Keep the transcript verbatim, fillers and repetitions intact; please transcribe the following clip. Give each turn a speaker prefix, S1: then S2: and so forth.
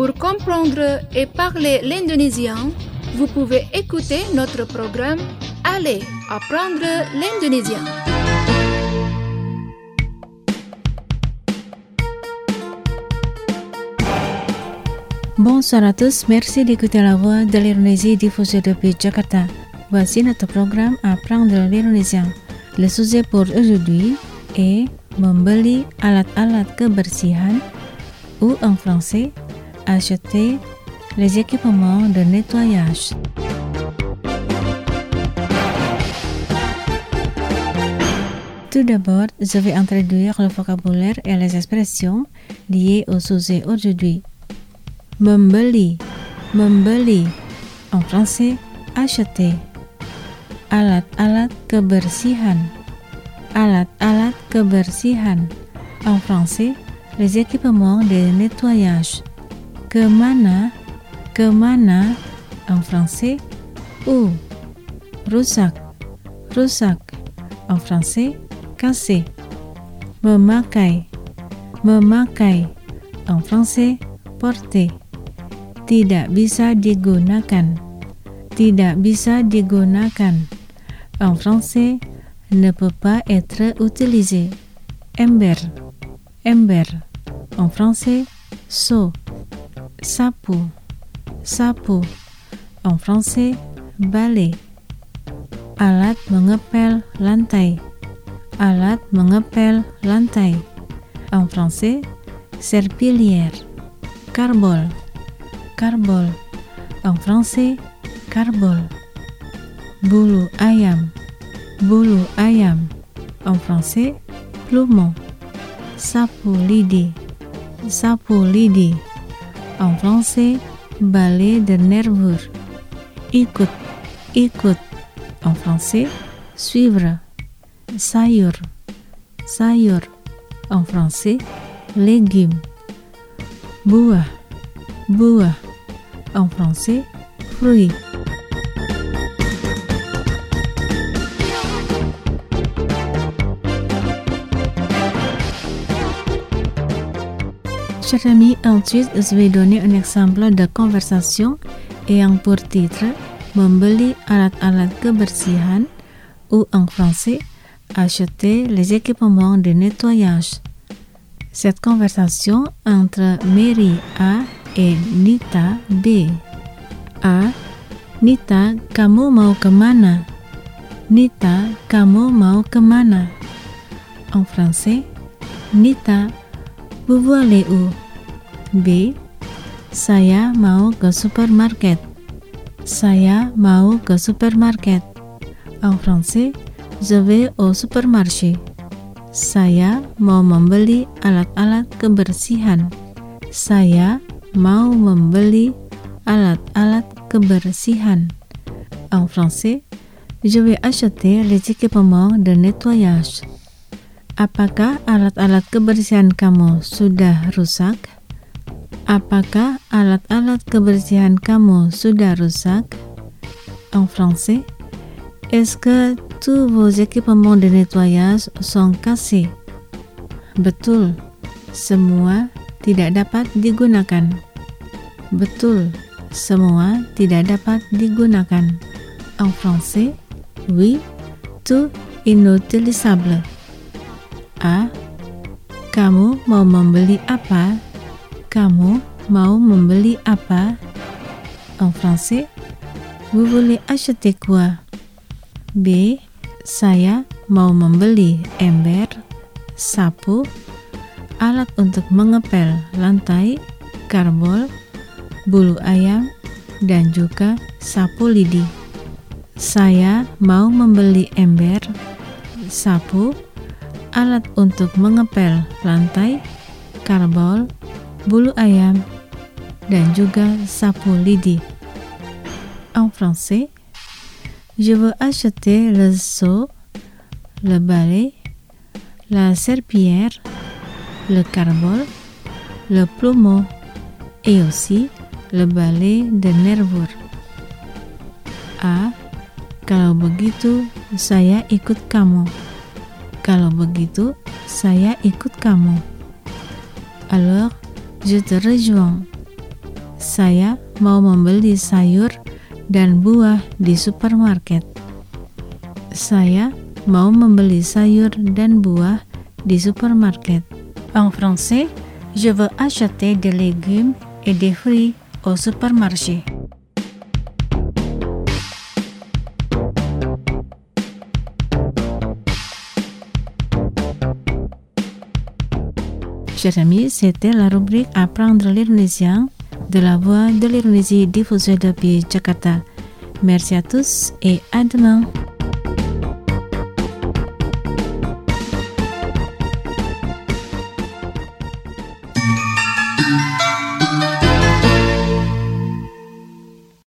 S1: Pour comprendre et parler l'indonésien, vous pouvez écouter notre programme Allez apprendre l'indonésien.
S2: Bonsoir à tous, merci d'écouter la voix de l'Indonésie diffusée depuis Jakarta. Voici notre programme Apprendre l'Indonésien. Le sujet pour aujourd'hui est membeli alat-alat kebersihan ou en français, acheter les équipements de nettoyage. Tout d'abord, je vais introduire le vocabulaire et les expressions liées au sujet aujourd'hui. Membeli, membeli, en français, acheter. Alat-alat kebersihan, alat-alat kebersihan, en français, les équipements de nettoyage. Kemana, kemana, en français, où. Rusak, rusak, en français, cassé. Memakai, memakai, en français, porter. Tidak bisa digunakan, tidak bisa digunakan, en français, ne peut pas être utilisé. Ember, ember, en français, seau. Sapu, sapu, en français, balai. Alat mengepel lantai, alat mengepel lantai, en français, serpillière. Carbol, carbol, en français, carbol. Bulu ayam, bulu ayam, en français, plumeau. Sapu lidi, sapu lidi, en français, balai de nervure. Ikut, ikut, en français, suivre. Sayur, sayur, en français, légumes. Buah, buah, en français, fruit. Chers amis, ensuite, je vais donner un exemple de conversation ayant pour titre membeli alat-alat kebersihan ou en français, acheter les équipements de nettoyage. Cette conversation entre Mary A et Nita B. A. Nita, kamu mau kemana? Nita, kamu mau kemana? En français, Nita, vous voulez où? B. Saya mau ke supermarket. Saya mau ke supermarket. En français, je vais au supermarché. Saya mau membeli alat-alat kebersihan. Saya mau membeli alat-alat kebersihan. En français, je vais acheter les équipements de nettoyage. Apakah alat-alat kebersihan kamu sudah rusak? Apakah alat-alat kebersihan kamu sudah rusak? En français, est-ce que tous vos équipements de nettoyage sont cassés? Betul, semua tidak dapat digunakan. Betul, semua tidak dapat digunakan. En français, oui, tout inutilisable. A. Kamu mau membeli apa? Kamu mau membeli apa? En français, vous voulez acheter quoi? B. Saya mau membeli ember, sapu, alat untuk mengepel lantai, karbol, bulu ayam, dan juga sapu lidi. Saya mau membeli ember, sapu, alat untuk mengepel lantai, karbol, bulu ayam, dan juga sapu lidi. En français, je veux acheter le seau, le balai, la serpillière, le carbol, le plumeau et aussi le balai de nervure. A. Kalau begitu, saya ikut kamu. Kalau begitu, saya ikut kamu. Alors, je te rejoins. Saya mau membeli sayur dan buah di supermarket. Saya mau membeli sayur dan buah di supermarket. En français, je veux acheter des légumes et des fruits au supermarché. Chers amis, c'était la rubrique Apprendre l'indonésien de la Voix de l'Indonésie diffusée depuis Jakarta. Merci à tous et à demain.